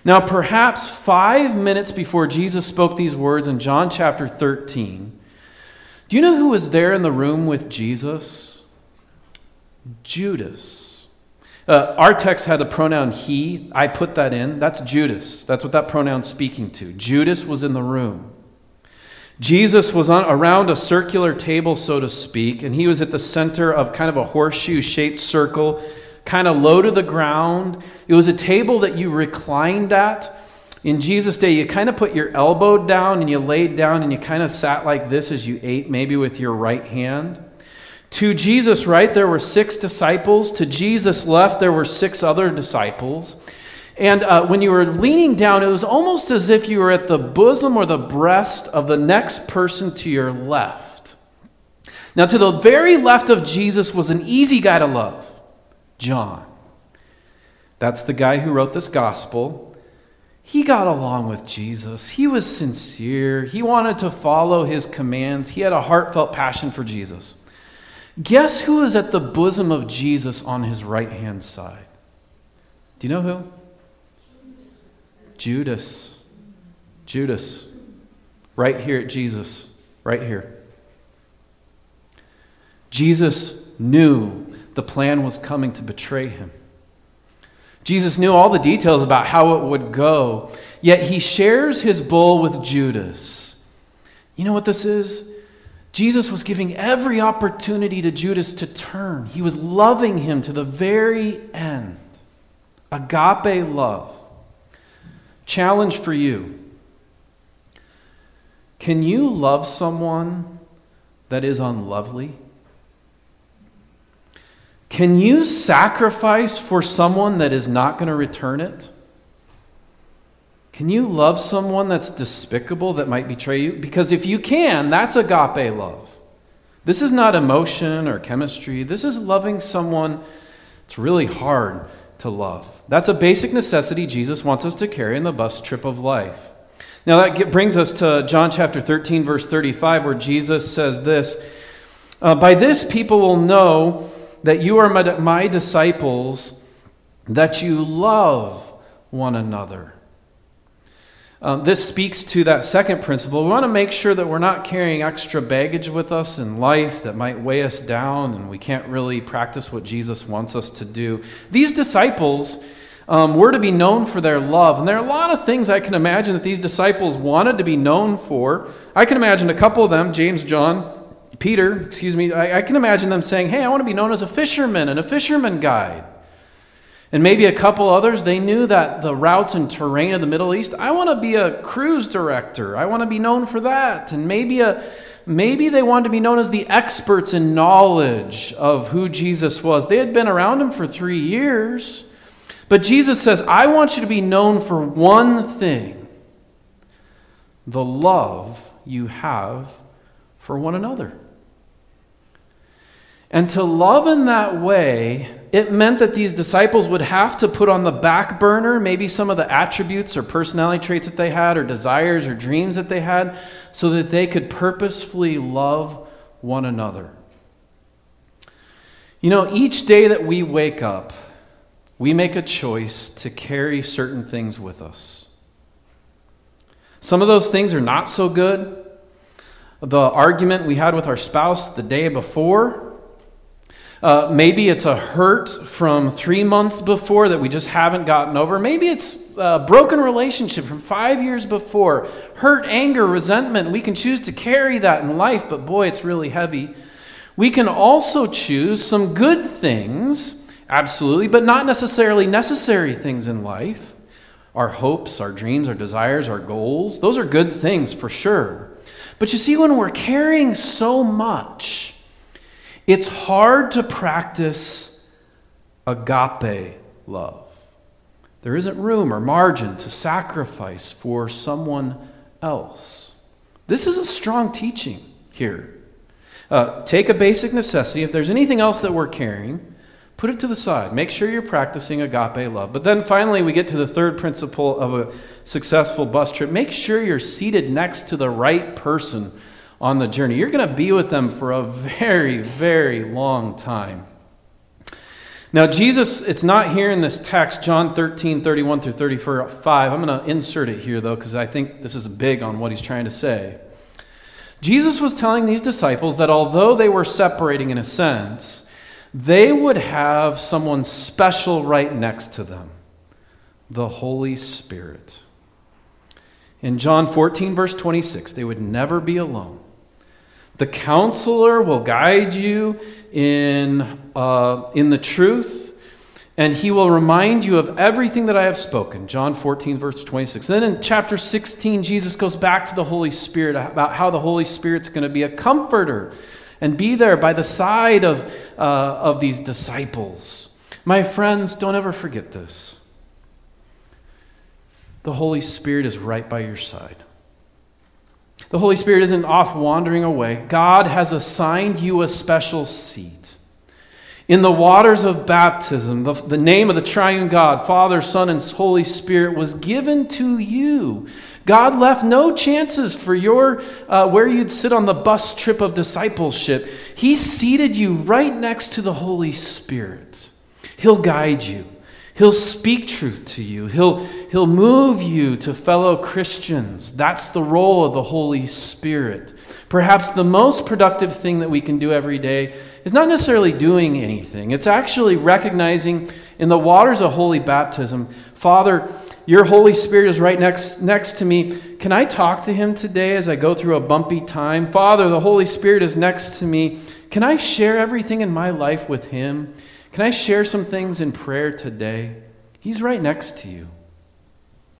Now, perhaps 5 minutes before Jesus spoke these words in John chapter 13, do you know who was there in the room with Jesus? Judas. Our text had the pronoun he. I put that in. That's Judas. That's what that pronoun's speaking to. Judas was in the room. Jesus was around a circular table, so to speak, and he was at the center of kind of a horseshoe-shaped circle, kind of low to the ground. It was a table that you reclined at. In Jesus' day, you kind of put your elbow down and you laid down and you kind of sat like this as you ate, maybe with your right hand. To Jesus' right, there were 6 disciples. To Jesus' left, there were 6 other disciples. And when you were leaning down, it was almost as if you were at the bosom or the breast of the next person to your left. Now, to the very left of Jesus was an easy guy to love, John. That's the guy who wrote this gospel. He got along with Jesus. He was sincere. He wanted to follow his commands. He had a heartfelt passion for Jesus. Guess who is at the bosom of Jesus on his right-hand side? Do you know who? Judas. Judas. Right here at Jesus. Right here. Jesus knew the plan was coming to betray him. Jesus knew all the details about how it would go, yet he shares his bowl with Judas. You know what this is? Jesus was giving every opportunity to Judas to turn. He was loving him to the very end. Agape love. Challenge for you. Can you love someone that is unlovely? Can you sacrifice for someone that is not going to return it? Can you love someone that's despicable, that might betray you? Because if you can, that's agape love. This is not emotion or chemistry. This is loving someone it's really hard to love. That's a basic necessity Jesus wants us to carry in the bus trip of life. Now that brings us to John chapter 13, verse 35, where Jesus says this, by this people will know that you are my disciples, that you love one another. This speaks to that second principle. We want to make sure that we're not carrying extra baggage with us in life that might weigh us down and we can't really practice what Jesus wants us to do. These disciples were to be known for their love. And there are a lot of things I can imagine that these disciples wanted to be known for. I can imagine a couple of them, James, John, Peter, I can imagine them saying, hey, I want to be known as a fisherman and a fisherman guide. And maybe a couple others, they knew that the routes and terrain of the Middle East, I want to be a cruise director. I want to be known for that. And maybe they wanted to be known as the experts in knowledge of who Jesus was. They had been around him for 3 years. But Jesus says, I want you to be known for one thing, the love you have for one another. And to love in that way, it meant that these disciples would have to put on the back burner maybe some of the attributes or personality traits that they had or desires or dreams that they had so that they could purposefully love one another. You know, each day that we wake up, we make a choice to carry certain things with us. Some of those things are not so good. The argument we had with our spouse the day before. Maybe it's a hurt from 3 months before that we just haven't gotten over. Maybe it's a broken relationship from 5 years before. Hurt, anger, resentment. We can choose to carry that in life, but boy, it's really heavy. We can also choose some good things, absolutely, but not necessarily necessary things in life. Our hopes, our dreams, our desires, our goals. Those are good things for sure. But you see, when we're carrying so much, it's hard to practice agape love. There isn't room or margin to sacrifice for someone else. This is a strong teaching here. Take a basic necessity. If there's anything else that we're carrying, put it to the side. Make sure you're practicing agape love. But then finally we get to the third principle of a successful bus trip. Make sure you're seated next to the right person on the journey. You're going to be with them for a very, very long time. Now, Jesus, it's not here in this text, John 13, 31 through 35. I'm going to insert it here, though, because I think this is big on what he's trying to say. Jesus was telling these disciples that although they were separating in a sense, they would have someone special right next to them, the Holy Spirit. In John 14, verse 26, they would never be alone. The Counselor will guide you in the truth, and he will remind you of everything that I have spoken. John 14, verse 26. Then in chapter 16, Jesus goes back to the Holy Spirit about how the Holy Spirit's going to be a comforter and be there by the side of these disciples. My friends, don't ever forget this. The Holy Spirit is right by your side. The Holy Spirit isn't off wandering away. God has assigned you a special seat. In the waters of baptism, the name of the triune God, Father, Son, and Holy Spirit was given to you. God left no chances for your where you'd sit on the bus trip of discipleship. He seated you right next to the Holy Spirit. He'll guide you. He'll speak truth to you. He'll move you to fellow Christians. That's the role of the Holy Spirit. Perhaps the most productive thing that we can do every day is not necessarily doing anything. It's actually recognizing in the waters of holy baptism, Father, your Holy Spirit is right next to me. Can I talk to him today as I go through a bumpy time? Father, the Holy Spirit is next to me. Can I share everything in my life with him? Can I share some things in prayer today? He's right next to you.